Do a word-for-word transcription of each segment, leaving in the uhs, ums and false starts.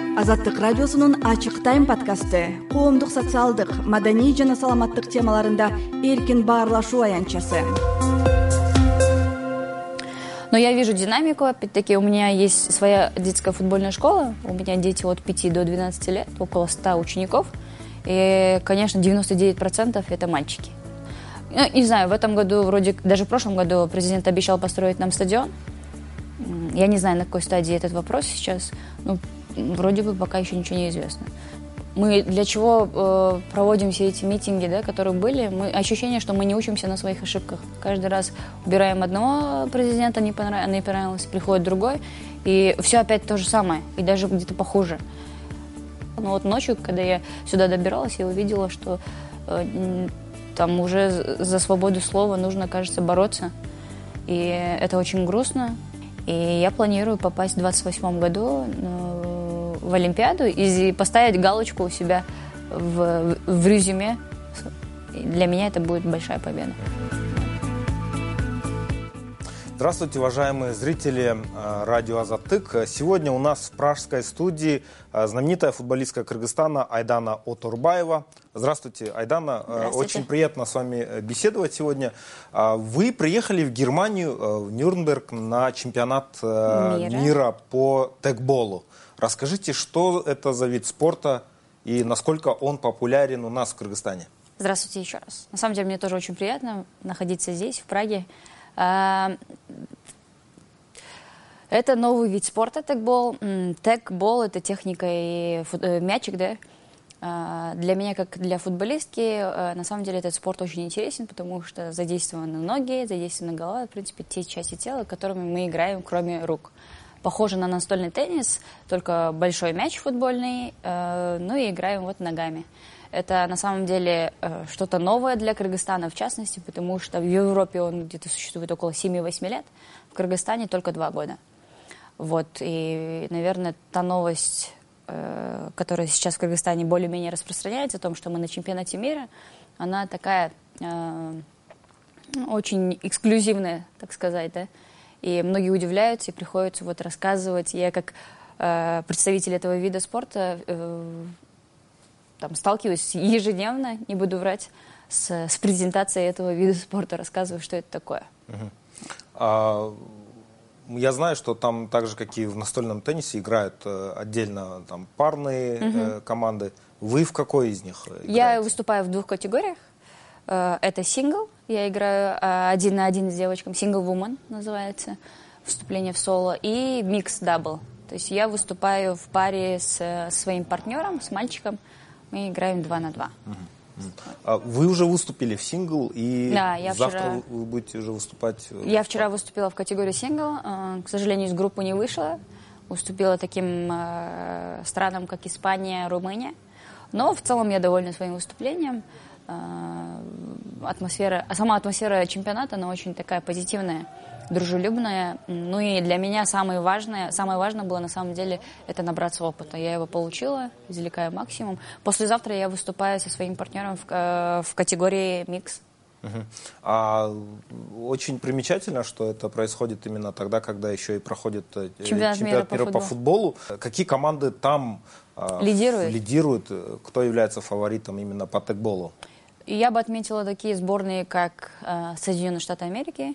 Азаттык радиосунун ачык тайм подкасты коомдук, социалдык, маданий жана саламаттык темаларында эркин баарлашуу аянтчасы. Но я вижу динамику, опять-таки у меня есть своя детская футбольная школа, у меня дети от пяти до двенадцати лет, около ста учеников, и, конечно, девяносто девять процентов это мальчики. Ну, не знаю, в этом году, вроде, даже в прошлом году президент обещал построить нам стадион. Я не знаю, на какой стадии этот вопрос сейчас, но вроде бы пока еще ничего не известно. Мы для чего э, проводим все эти митинги, да, которые были? Мы, ощущение, что мы не учимся на своих ошибках. Каждый раз убираем одного президента, не понравилось, не понравилось, приходит другой, и все опять то же самое, и даже где-то похуже. Но вот ночью, когда я сюда добиралась, я увидела, что э, там уже за свободу слова нужно, кажется, бороться. И это очень грустно. И я планирую попасть в двадцать восьмом году э, в Олимпиаду и поставить галочку у себя в, в резюме. И для меня это будет большая победа. Здравствуйте, уважаемые зрители радио Азаттык. Сегодня у нас в пражской студии знаменитая футболистка Кыргызстана Айдана Отурбаева. Здравствуйте, Айдана. Здравствуйте. Очень приятно с вами беседовать сегодня. Вы приехали в Германию, в Нюрнберг, на чемпионат мира, мира по тегболу. Расскажите, что это за вид спорта и насколько он популярен у нас в Кыргызстане? Здравствуйте еще раз. На самом деле, мне тоже очень приятно находиться здесь, в Праге. Это новый вид спорта, тегбол. Тегбол – это техника и мячик, да? Для меня, как для футболистки, на самом деле этот спорт очень интересен, потому что задействованы ноги, задействована голова, в принципе, те части тела, которыми мы играем, кроме рук. Похоже на настольный теннис, только большой мяч футбольный, ну и играем вот ногами. Это на самом деле что-то новое для Кыргызстана, в частности, потому что в Европе он где-то существует около семи-восьми лет, в Кыргызстане только два года. Вот, и, наверное, та новость, которая сейчас в Кыргызстане более-менее распространяется, о том, что мы на чемпионате мира, она такая э, очень эксклюзивная, так сказать, да, и многие удивляются, и приходится вот рассказывать. Я как э, представитель этого вида спорта э, там, сталкиваюсь ежедневно, не буду врать, с, с презентацией этого вида спорта, рассказываю, что это такое. Uh-huh. а, я знаю, что там так же, как и в настольном теннисе, играют э, отдельно там, парные uh-huh. э, команды. Вы в какой из них играете? Я выступаю в двух категориях. Э, это сингл, я играю э, один на один с девочками, сингл вумен называется, вступление в соло, и микс дабл. То есть я выступаю в паре с, с своим партнером, с мальчиком. Мы играем два на два. А вы уже выступили в сингл, и да, я завтра вчера... вы будете уже выступать? Я вчера выступила в категории сингл. К сожалению, из группы не вышла. Выступила таким э, странам, как Испания, Румыния. Но в целом я довольна своим выступлением. Э, атмосфера, сама атмосфера чемпионата, она очень такая позитивная, дружелюбная. Ну и для меня самое важное, самое важное было на самом деле это набраться опыта. Я его получила, извлекаю максимум. Послезавтра я выступаю со своим партнером в, э, в категории микс. Uh-huh. А очень примечательно, что это происходит именно тогда, когда еще и проходит чемпионат, чемпионат мира, по, мира по футболу. Какие команды там лидируют? лидируют? Кто является фаворитом именно по тегболу? Я бы отметила такие сборные, как э, Соединенные Штаты Америки,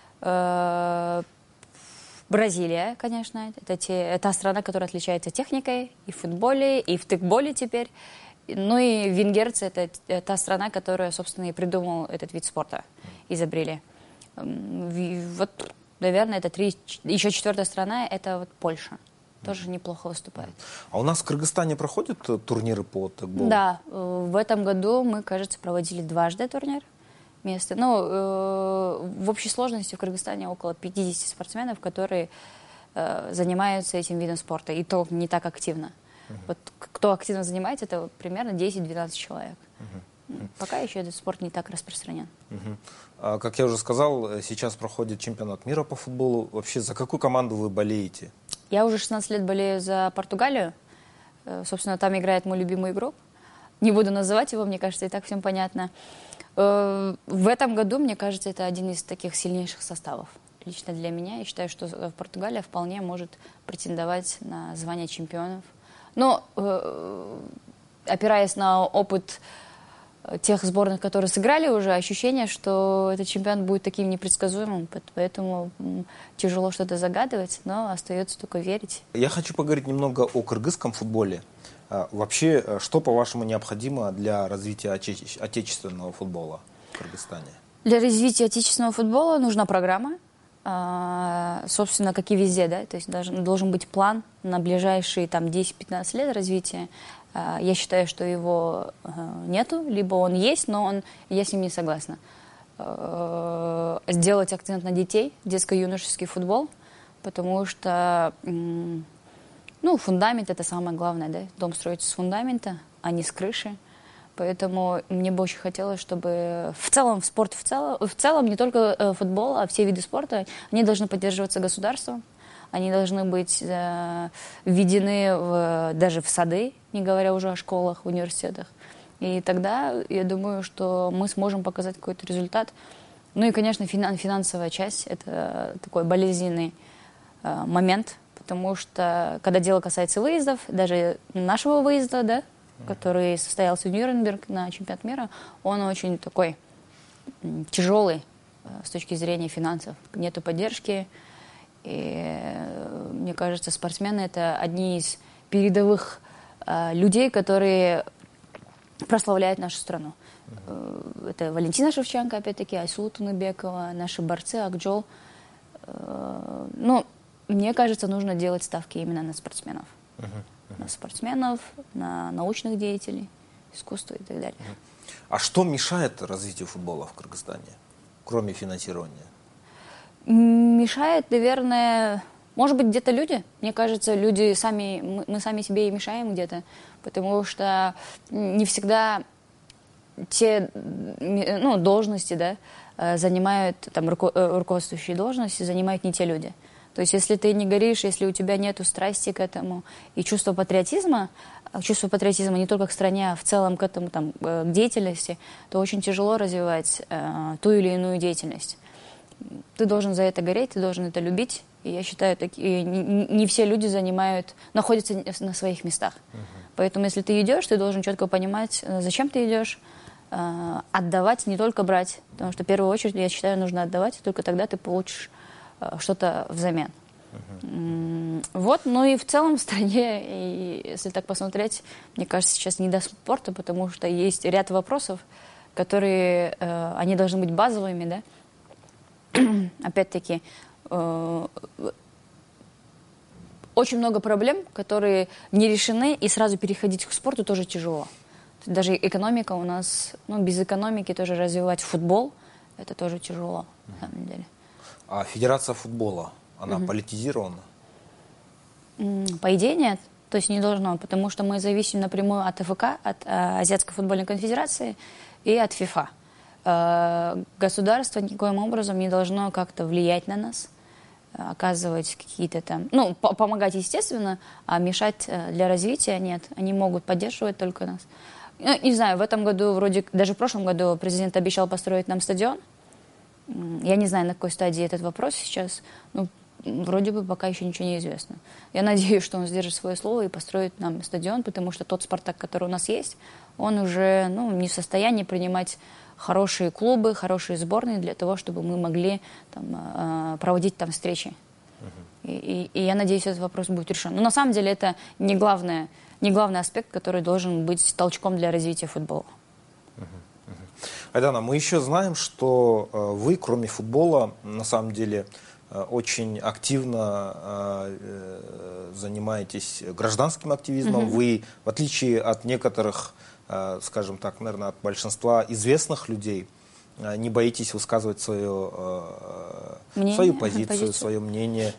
э, Бразилия, конечно. Это те, та страна, которая отличается техникой и в футболе, и в тегболе теперь. Ну и венгерцы – это та страна, которая, собственно, и придумала этот вид спорта, изобрели. Вот, наверное, это три. Еще четвертая страна – это вот Польша. Тоже неплохо выступает. А у нас в Кыргызстане проходят турниры по тегболу? Да, в этом году мы, кажется, проводили дважды турнир. Место. Ну, в общей сложности в Кыргызстане около пятидесяти спортсменов, которые занимаются этим видом спорта, и то не так активно. Uh-huh. Вот кто активно занимается, это примерно десять-двенадцать человек. Uh-huh. Uh-huh. Пока еще этот спорт не так распространен. Uh-huh. А, как я уже сказал, сейчас проходит чемпионат мира по футболу. Вообще, за какую команду вы болеете? Я уже шестнадцать лет болею за Португалию. Собственно, там играет мой любимый игрок. Не буду называть его, мне кажется, и так всем понятно. В этом году, мне кажется, это один из таких сильнейших составов. Лично для меня. Я считаю, что Португалия вполне может претендовать на звание чемпионов. Но э, опираясь на опыт тех сборных, которые сыграли уже, ощущение, что этот чемпионат будет таким непредсказуемым, поэтому тяжело что-то загадывать, но остается только верить. Я хочу поговорить немного о кыргызском футболе. Вообще, что, по-вашему, необходимо для развития отече- отечественного футбола в Кыргызстане? Для развития отечественного футбола нужна программа, собственно, как и везде, да, то есть должен, должен быть план на ближайшие там десять-пятнадцать лет развития. Я считаю, что его нету, либо он есть, но он, я с ним не согласна. Сделать акцент на детей, детско-юношеский футбол, потому что, ну, фундамент — это самое главное, да, дом строится с фундамента, а не с крыши. Поэтому мне бы очень хотелось, чтобы в целом, в спорте в целом, в целом не только футбол, а все виды спорта, они должны поддерживаться государством, они должны быть э, введены в, даже в сады, не говоря уже о школах, университетах. И тогда, я думаю, что мы сможем показать какой-то результат. Ну и, конечно, финан, финансовая часть – это такой болезненный э, момент, потому что, когда дело касается выездов, даже нашего выезда, да, который состоялся в Нюрнберг на чемпионат мира, он очень такой тяжелый с точки зрения финансов. Нету поддержки. И мне кажется, спортсмены — это одни из передовых э, людей, которые прославляют нашу страну. Uh-huh. Это Валентина Шевченко, опять-таки, Айсулу Туныбекова, наши борцы, Акджол. Э, ну, мне кажется, нужно делать ставки именно на спортсменов. Uh-huh. Uh-huh. На спортсменов, на научных деятелей, искусство и так далее. Uh-huh. А что мешает развитию футбола в Кыргызстане, кроме финансирования? Мешает, наверное, может быть, где-то люди. Мне кажется, люди сами, мы, мы сами себе и мешаем где-то, потому что не всегда те, ну, должности, да, занимают, там, руко, руководствующие должности занимают не те люди. То есть, если ты не горишь, если у тебя нету страсти к этому и чувства патриотизма, чувство патриотизма не только к стране, а в целом к этому, там, к деятельности, то очень тяжело развивать э, ту или иную деятельность. Ты должен за это гореть, ты должен это любить. И я считаю, такие, не, не все люди занимают, находятся на своих местах. Uh-huh. Поэтому, если ты идешь, ты должен четко понимать, зачем ты идешь, э, отдавать, не только брать. Потому что в первую очередь, я считаю, нужно отдавать, и только тогда ты получишь э, что-то взамен. Uh-huh. Вот, ну и в целом в стране, и если так посмотреть, мне кажется, сейчас не до спорта, потому что есть ряд вопросов, которые, э, они должны быть базовыми, да. Опять-таки, э, очень много проблем, которые не решены, и сразу переходить к спорту тоже тяжело. Даже экономика у нас, ну, без экономики тоже развивать футбол, это тоже тяжело, на самом деле. А Федерация футбола, она угу. политизирована? По идее, нет. То есть не должно, потому что мы зависим напрямую от АФК, от э, Азиатской футбольной конфедерации и от ФИФА. Государство никоим образом не должно как-то влиять на нас, оказывать какие-то там, ну, по- помогать, естественно, а мешать для развития нет. Они могут поддерживать только нас. Ну, не знаю, в этом году, вроде, даже в прошлом году президент обещал построить нам стадион. Я не знаю, на какой стадии этот вопрос сейчас. Ну, вроде бы пока еще ничего не известно. Я надеюсь, что он сдержит свое слово и построит нам стадион, потому что тот «Спартак», который у нас есть, он уже, ну, не в состоянии принимать хорошие клубы, хорошие сборные для того, чтобы мы могли там, проводить там встречи. Uh-huh. И, и, и я надеюсь, этот вопрос будет решен. Но на самом деле это не, главное, не главный аспект, который должен быть толчком для развития футбола. Uh-huh. Uh-huh. Айдана, мы еще знаем, что э, вы, кроме футбола, на самом деле э, очень активно э, занимаетесь гражданским активизмом. Uh-huh. Вы, в отличие от некоторых, скажем так, наверное, от большинства известных людей, не боитесь высказывать свое, мнение, свою позицию, позицию, свое мнение.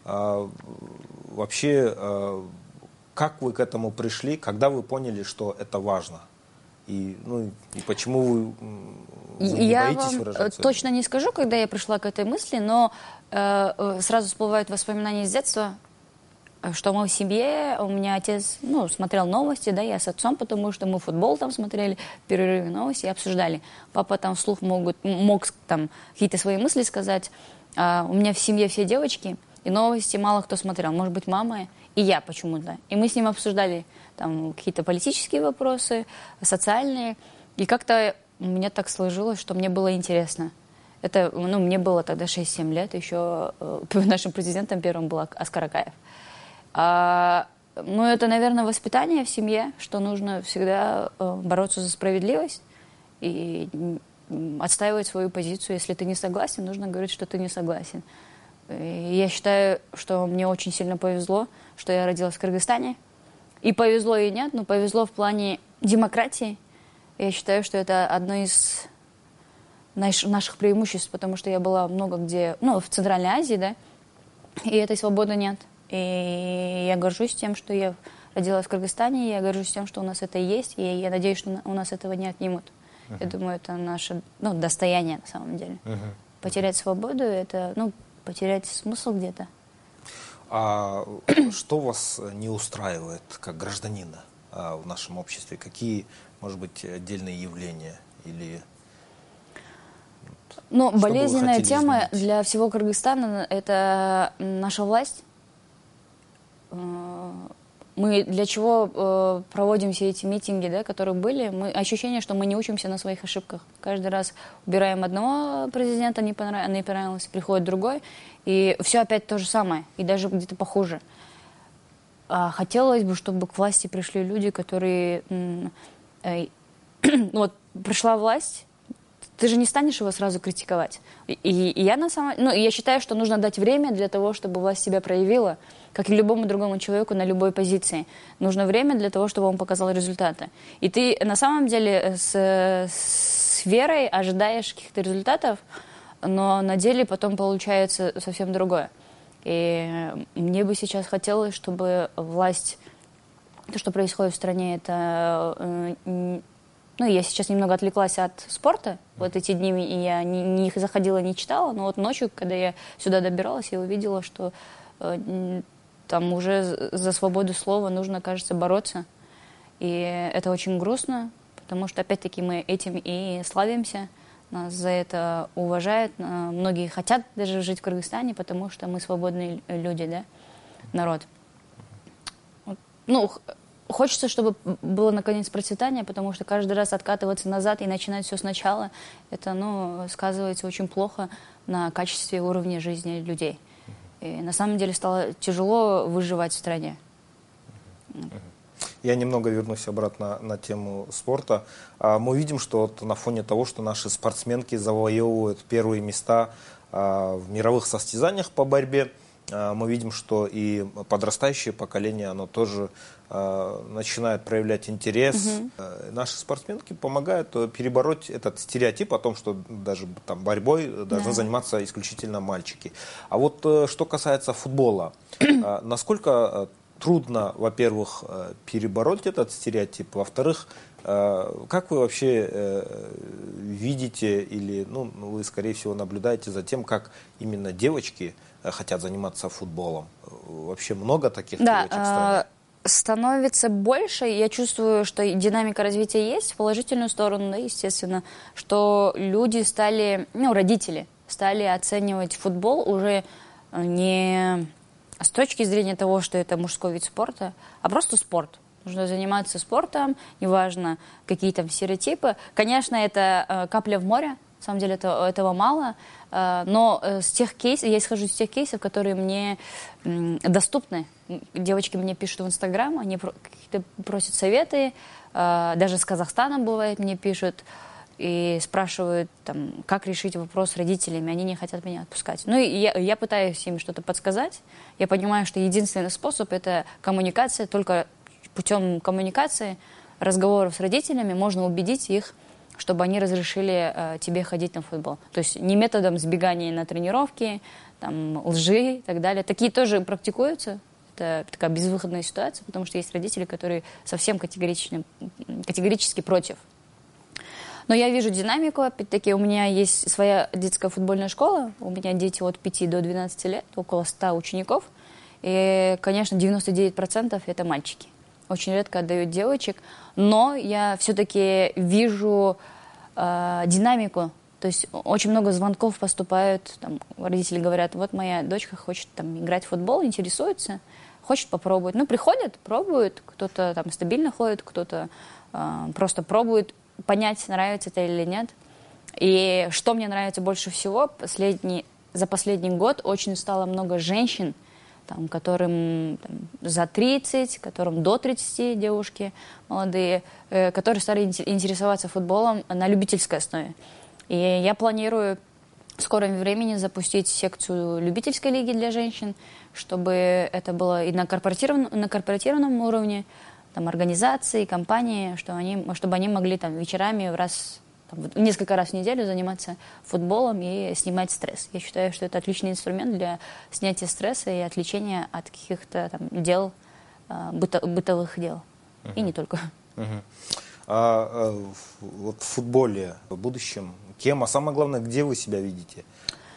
Вообще, как вы к этому пришли, когда вы поняли, что это важно? И, ну, и почему вы, вы не я боитесь вам выражаться? Точно не скажу, когда я пришла к этой мысли, но э, сразу всплывают воспоминания с детства, что мы в семье, у меня отец, ну, смотрел новости, да, я с отцом, потому что мы футбол там смотрели, в перерыве новости и обсуждали. Папа там вслух могут, мог там какие-то свои мысли сказать. А у меня в семье все девочки, и новости мало кто смотрел. Может быть, мама и я почему-то. И мы с ним обсуждали там какие-то политические вопросы, социальные. И как-то у меня так сложилось, что мне было интересно. Это, ну, мне было тогда шесть-семь лет, еще э, нашим президентом первым был Оскар Акаев. А, ну, это, наверное, воспитание в семье, что нужно всегда э, бороться за справедливость и э, отстаивать свою позицию. Если ты не согласен, нужно говорить, что ты не согласен. И я считаю, что мне очень сильно повезло, что я родилась в Кыргызстане. И повезло и нет, но повезло в плане демократии. Я считаю, что это одно из наших преимуществ, потому что я была много где, ну, в Центральной Азии, да, и этой свободы нет. И я горжусь тем, что я родилась в Кыргызстане, я горжусь тем, что у нас это есть, и я надеюсь, что у нас этого не отнимут. Uh-huh. Я думаю, это наше, ну, достояние на самом деле. Uh-huh. Потерять свободу — это, ну, потерять смысл где-то. А что вас не устраивает как гражданина в нашем обществе? Какие, может быть, отдельные явления или... Ну, болезненная тема изменить? Для всего Кыргызстана — это наша власть. Мы для чего э, проводим все эти митинги, да, которые были? Мы, ощущение, что мы не учимся на своих ошибках. Каждый раз убираем одного президента, не, понрав... не понравилось, приходит другой, и все опять то же самое, и даже где-то похуже. А хотелось бы, чтобы к власти пришли люди, которые... Э, вот пришла власть, ты же не станешь его сразу критиковать. И, и я на самом, ну, я считаю, что нужно дать время для того, чтобы власть себя проявила, как и любому другому человеку на любой позиции. Нужно время для того, чтобы он показал результаты. И ты на самом деле с, с верой ожидаешь каких-то результатов, но на деле потом получается совсем другое. И мне бы сейчас хотелось, чтобы власть, то, что происходит в стране, это... Ну, я сейчас немного отвлеклась от спорта вот эти дни, и я не, не заходила, не читала, но вот ночью, когда я сюда добиралась, я увидела, что э, там уже за свободу слова нужно, кажется, бороться. И это очень грустно, потому что, опять-таки, мы этим и славимся, нас за это уважают, многие хотят даже жить в Кыргызстане, потому что мы свободные люди, да, народ. Ну, хочется, чтобы было, наконец, процветание, потому что каждый раз откатываться назад и начинать все сначала, это, ну, сказывается очень плохо на качестве и уровне жизни людей. И на самом деле стало тяжело выживать в стране. Я немного вернусь обратно на тему спорта. Мы видим, что вот на фоне того, что наши спортсменки завоевывают первые места в мировых состязаниях по борьбе, мы видим, что и подрастающее поколение, оно тоже э, начинает проявлять интерес. Угу. Э, наши спортсменки помогают перебороть этот стереотип о том, что даже там борьбой должны да. заниматься исключительно мальчики. А вот э, что касается футбола, э, насколько трудно, во-первых, э, перебороть этот стереотип, во-вторых, э, как вы вообще э, видите или, ну, вы, скорее всего, наблюдаете за тем, как именно девочки хотят заниматься футболом? Вообще много таких да, девочек в стране? Становится больше. Я чувствую, что динамика развития есть в положительную сторону, да, естественно, что люди стали, ну, родители стали оценивать футбол уже не с точки зрения того, что это мужской вид спорта, а просто спорт. Нужно заниматься спортом, неважно, какие там стереотипы. Конечно, это капля в море. На самом деле это, этого мало, но с тех кейсов, я исхожу из тех кейсов, которые мне доступны. Девочки мне пишут в Инстаграм, они какие-то просят советы, даже с Казахстана бывает мне пишут и спрашивают, там, как решить вопрос с родителями, они не хотят меня отпускать. Ну и я, я пытаюсь им что-то подсказать, я понимаю, что единственный способ — это коммуникация, только путем коммуникации, разговоров с родителями можно убедить их, чтобы они разрешили э, тебе ходить на футбол. То есть не методом сбегания на тренировки, там, лжи и так далее. Такие тоже практикуются. Это такая безвыходная ситуация, потому что есть родители, которые совсем категорично, категорически против. Но я вижу динамику. Опять-таки, у меня есть своя детская футбольная школа. У меня дети от пяти до двенадцати лет, около ста учеников. И, конечно, девяносто девять процентов это мальчики. Очень редко отдают девочек, но я все-таки вижу э, динамику. То есть очень много звонков поступают, там, родители говорят, вот моя дочка хочет там играть в футбол, интересуется, хочет попробовать. Ну, приходят, пробуют, кто-то там стабильно ходит, кто-то э, просто пробует понять, нравится это или нет. И что мне нравится больше всего, последний, за последний год очень стало много женщин, там, которым там, за тридцать, которым до тридцати девушки молодые, э, которые стали интересоваться футболом на любительской основе. И я планирую в скором времени запустить секцию любительской лиги для женщин, чтобы это было и на корпоративном, на корпоративном уровне, там, организации, компании, что они, чтобы они могли там, вечерами в раз, там, несколько раз в неделю заниматься футболом и снимать стресс. Я считаю, что это отличный инструмент для снятия стресса и отвлечения от каких-то там, дел, быто, бытовых дел. Uh-huh. И не только. Uh-huh. А, а вот в футболе в будущем кем, а самое главное, где вы себя видите?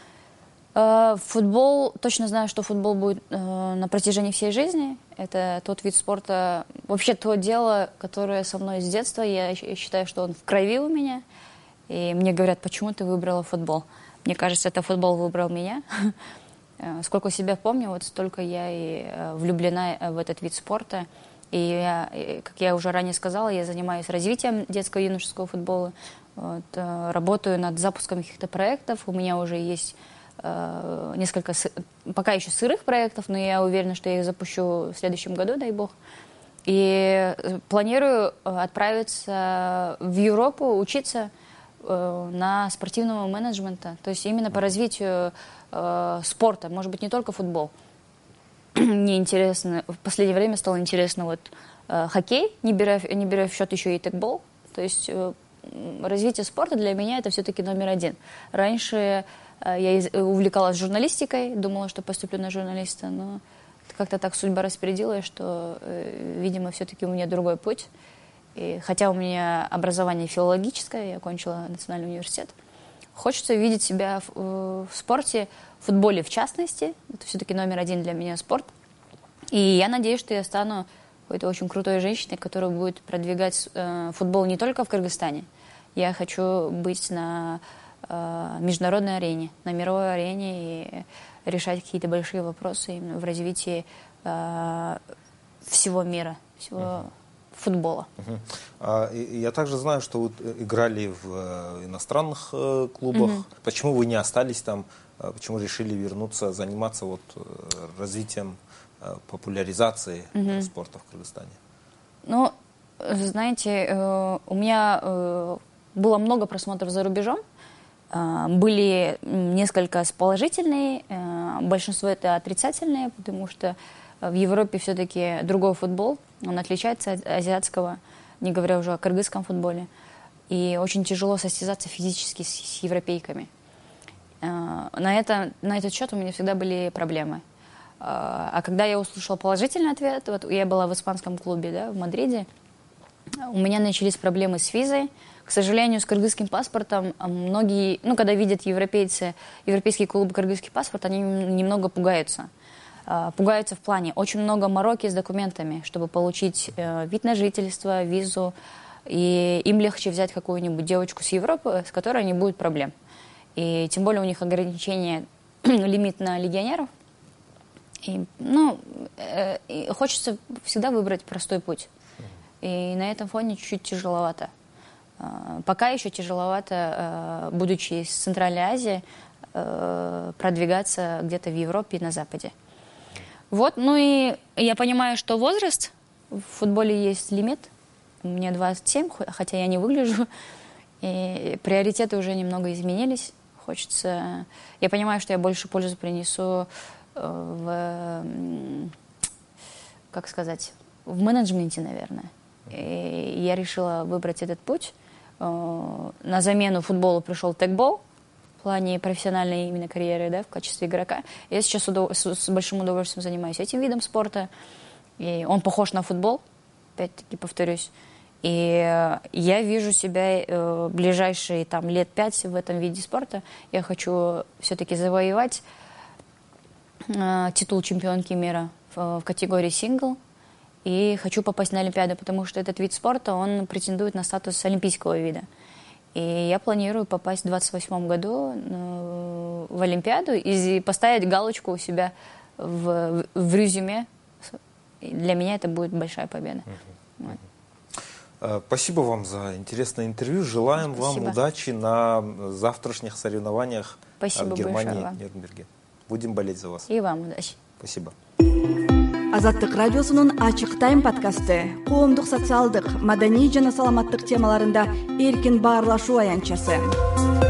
Футбол, точно знаю, что футбол будет э, на протяжении всей жизни. Это тот вид спорта, вообще то дело, которое со мной с детства. Я считаю, что он в крови у меня. И мне говорят, почему ты выбрала футбол? Мне кажется, это футбол выбрал меня. Сколько себя помню, вот столько я и влюблена в этот вид спорта. И, я, и как я уже ранее сказала, я занимаюсь развитием детского и юношеского футбола. Вот, работаю над запуском каких-то проектов. У меня уже есть э, несколько, пока еще сырых проектов, но я уверена, что я их запущу в следующем году, дай бог. И планирую отправиться в Европу учиться э, на спортивного менеджмента. То есть именно по развитию э, спорта, может быть, не только футбол. Мне интересно, в последнее время стало интересно вот, э, хоккей, не беря, не беря в счет еще и текбол. То есть э, развитие спорта для меня это все-таки номер один. Раньше э, я увлекалась журналистикой, думала, что поступлю на журналиста, но как-то так судьба распорядилась, что, э, видимо, все-таки у меня другой путь. И, хотя у меня образование филологическое, я окончила Национальный университет, хочется видеть себя в, э, в спорте, в футболе в частности. Это все-таки номер один для меня спорт. И я надеюсь, что я стану какой-то очень крутой женщиной, которая будет продвигать э, футбол не только в Кыргызстане. Я хочу быть на э, международной арене, на мировой арене и решать какие-то большие вопросы именно в развитии э, всего мира, всего uh-huh. футбола. Uh-huh. А, и, я также знаю, что вы играли в э, иностранных э, клубах. Uh-huh. Почему вы не остались там? Э, почему решили вернуться, заниматься вот, э, развитием, э, популяризацией uh-huh. спорта в Кыргызстане? Ну, знаете, э, у меня э, было много просмотров за рубежом. Были несколько положительные, большинство это отрицательные, потому что в Европе все-таки другой футбол, он отличается от азиатского, не говоря уже о кыргызском футболе. И очень тяжело состязаться физически с, с европейками. На, это, на этот счет у меня всегда были проблемы. А когда я услышала положительный ответ, вот я была в испанском клубе, да, в Мадриде, у меня начались проблемы с визой. К сожалению, с кыргызским паспортом многие, ну, когда видят европейцы, европейские клубы кыргызский паспорт, они немного пугаются. Пугаются в плане, очень много мороки с документами, чтобы получить вид на жительство, визу, и им легче взять какую-нибудь девочку с Европы, с которой не будет проблем. И тем более у них ограничение, лимит на легионеров. И, ну, э, хочется всегда выбрать простой путь. И на этом фоне чуть-чуть тяжеловато. Пока еще тяжеловато, будучи из Центральной Азии, продвигаться где-то в Европе и на Западе. Вот, ну и я понимаю, что возраст, в футболе есть лимит. Мне двадцать семь, хотя я не выгляжу. И приоритеты уже немного изменились. Хочется... Я понимаю, что я больше пользы принесу в... Как сказать? В менеджменте, наверное. И я решила выбрать этот путь. На замену футболу пришел текбол в плане профессиональной именно карьеры, да, в качестве игрока. Я сейчас удов... с большим удовольствием занимаюсь этим видом спорта. И он похож на футбол, опять-таки повторюсь. И я вижу себя э, ближайшие там, лет пять в этом виде спорта. Я хочу все-таки завоевать э, титул чемпионки мира в, в категории сингл. И хочу попасть на Олимпиаду, потому что этот вид спорта, он претендует на статус олимпийского вида. И я планирую попасть в двадцать восьмом году в Олимпиаду и поставить галочку у себя в, в резюме для меня это будет большая победа. Uh-huh. Вот. Спасибо вам за интересное интервью. Желаем Спасибо. вам удачи на завтрашних соревнованиях Спасибо в Германии, в Нюрнберге. Будем болеть за вас. И вам удачи. Спасибо. Азаттык радиосунун Ачык тайм подкасты коомдук социалдык, маданий жана саламаттык темаларында эркин баарлашуу аянтчасы.